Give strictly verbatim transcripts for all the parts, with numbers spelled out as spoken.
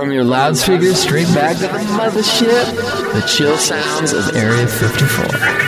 From your loudspeakers straight back to the mothership, the chill sounds of Area fifty-four.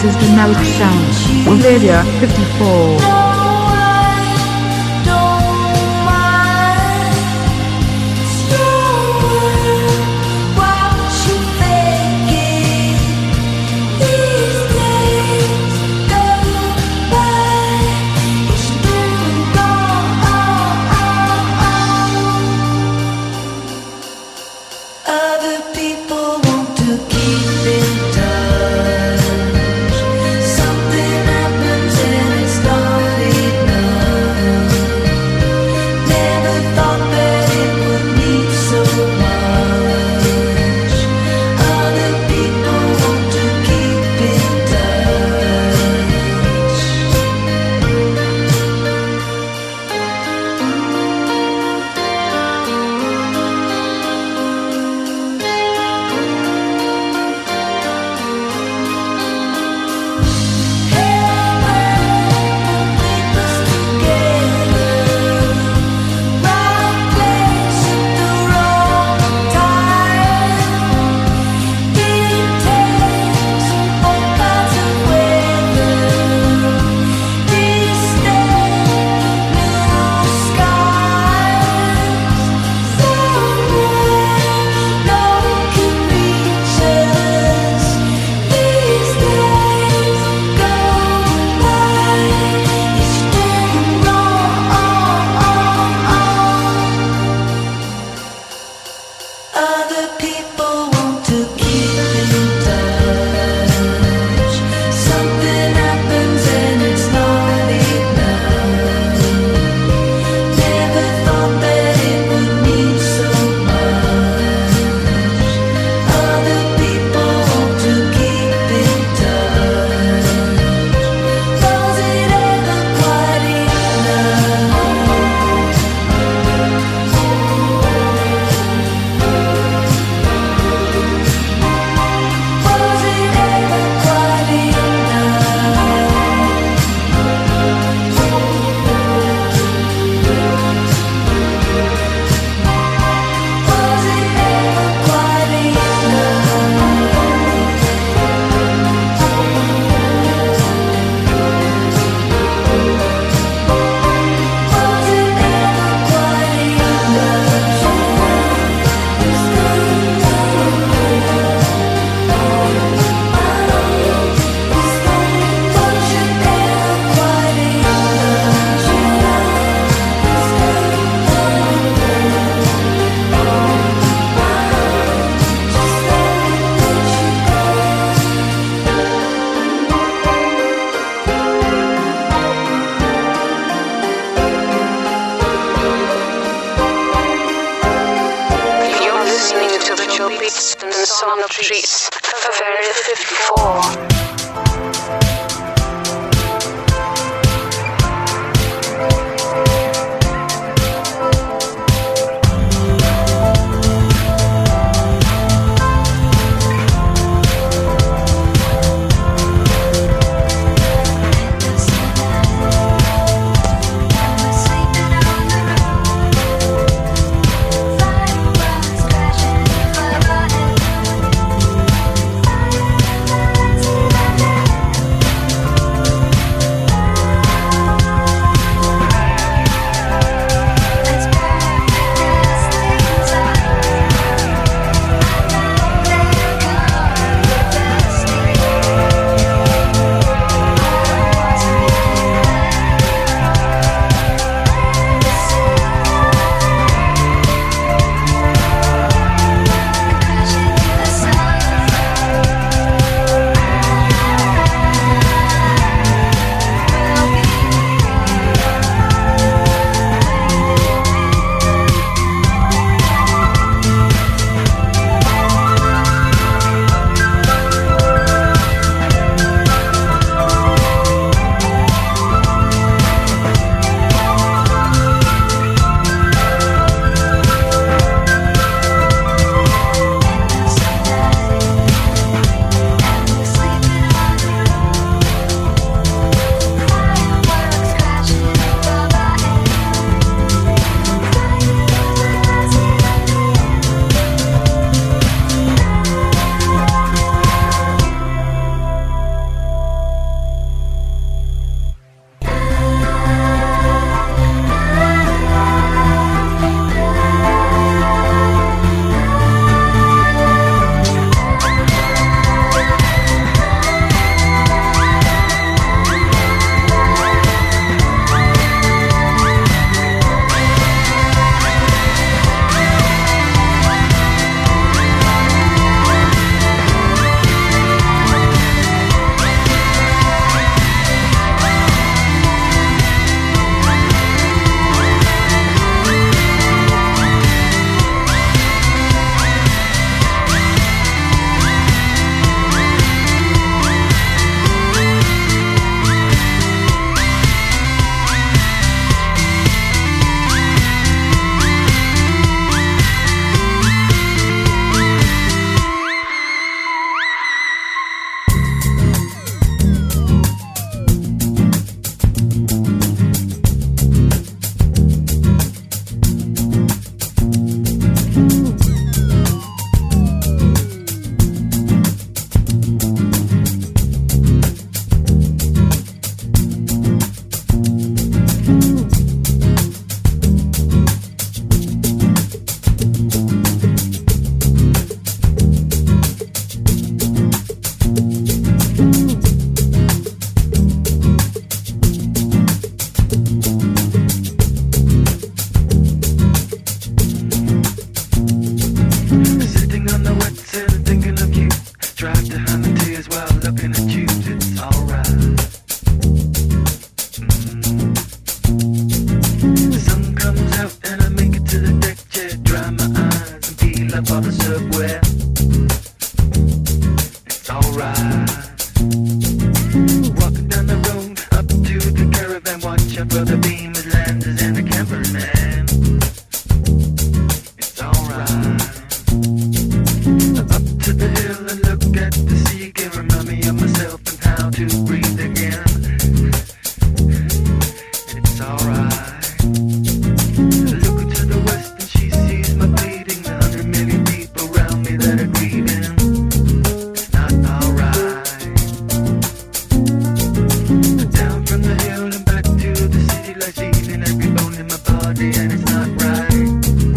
is the Malik Sound with Area fifty-four. Streets of Area fifty-four. Crashing above our heads. It's alright. Walking down the road up to the caravan, watch out for the Beamer Landers and the camper man. It's alright. Up to the hill and look at the sea again, remind me of myself and how to breathe again. It's alright. Looking to the west and she sees my bleeding, the hundred million people around me that are grieving. It's not alright. Down from the hill and back to the city, like seeing every bone in my body, and it's not right.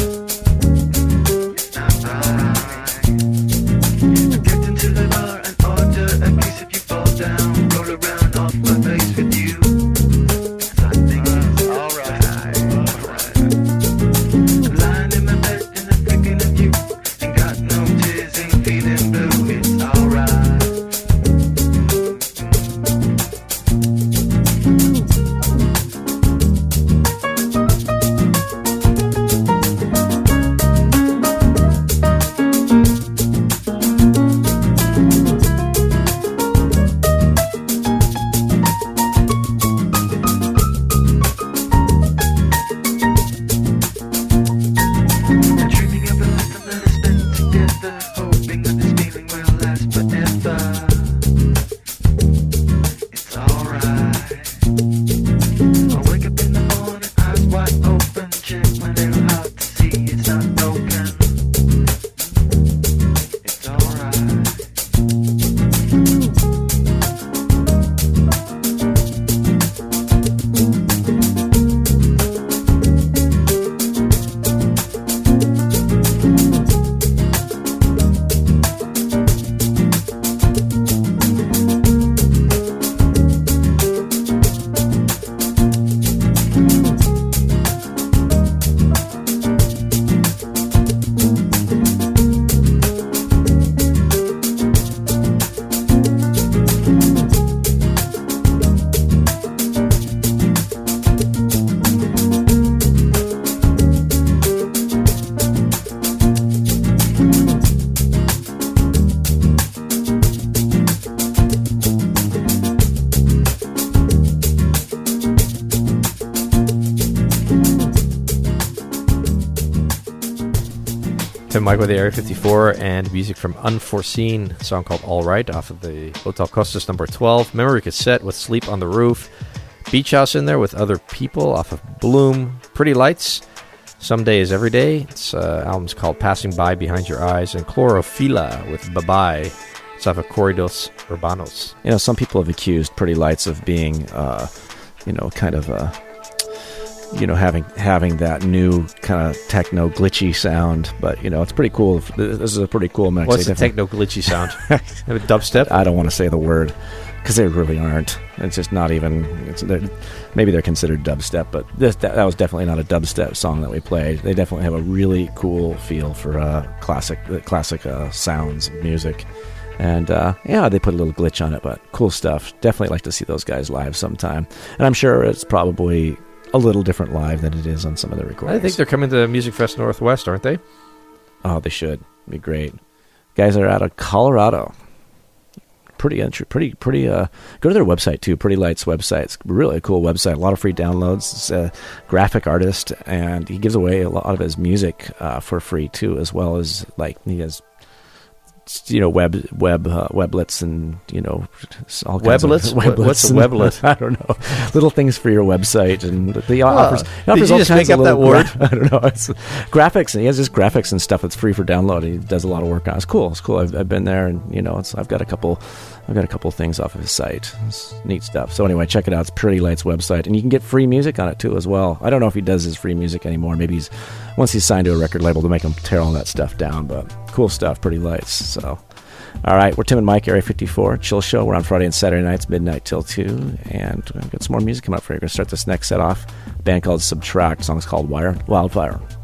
It's not right. Get into the bar and order a case. If you fall down, roll around off my face with you. I think it's alright. Lying in my bed and I'm thinking of you. Ain't got no tears, ain't feeling blue. It's alright. Dreaming of a lifetime that I spent together, hoping that this feeling will last forever. It's alright. I wake up in the morning, eyes wide open, check my little heart to see it's not broken. It's alright. Tim Mike with the Area fifty-four and music from Unforeseen, a song called All Right off of the Hotel Costas number twelve. Memory Cassette with Sleep on the Roof. Beach House in there with Other People off of Bloom. Pretty Lights, Some Day is Every Day. It's uh, album's called Passing By Behind Your Eyes. And Chlorophylla with Bye-Bye. It's off of Corridos Urbanos. You know, some people have accused Pretty Lights of being, uh, you know, kind of a... you know, having having that new kind of techno glitchy sound, but you know, it's pretty cool. This is a pretty cool mix. What's the techno glitchy sound? Dubstep? I don't want to say the word because they really aren't. It's just not even. It's they're, maybe they're considered dubstep, but this that, that was definitely not a dubstep song that we played. They definitely have a really cool feel for uh, classic classic uh, sounds of music. And, uh, yeah, they put a little glitch on it, but cool stuff. Definitely like to see those guys live sometime. And I'm sure it's probably a little different live than it is on some of the recordings. I think they're coming to Music Fest Northwest, aren't they? Oh, they should. Be great. Guys are out of Colorado. Pretty, pretty, pretty, uh, go to their website too, Pretty Lights website. It's really a cool website. A lot of free downloads. It's a graphic artist, and he gives away a lot of his music uh, for free too, as well as, like, he has, you know, web web uh, weblets and, you know, all kinds weblets? of weblets. What's a weblet? I don't know. Little things for your website, and he Oh, offers, he offers did you all just kinds make up of that little word? gra- I don't know. It's graphics, and he has just graphics and stuff that's free for download. He does a lot of work on it. It's cool. It's cool. I've, I've been there, and you know, it's I've got a couple. I've got a couple things off of his site. It's neat stuff. So anyway, check it out. It's Pretty Lights website, and you can get free music on it too as well. I don't know if he does his free music anymore. Maybe he's once he's signed to a record label to make him tear all that stuff down. But cool stuff. Pretty Lights. So. All right, we're Tim and Mike, Area fifty-four, Chill Show. We're on Friday and Saturday nights, midnight till two, and we've got some more music coming up for you. We're going to start this next set off. A band called Subtract. The song's called Wire, Wildfire.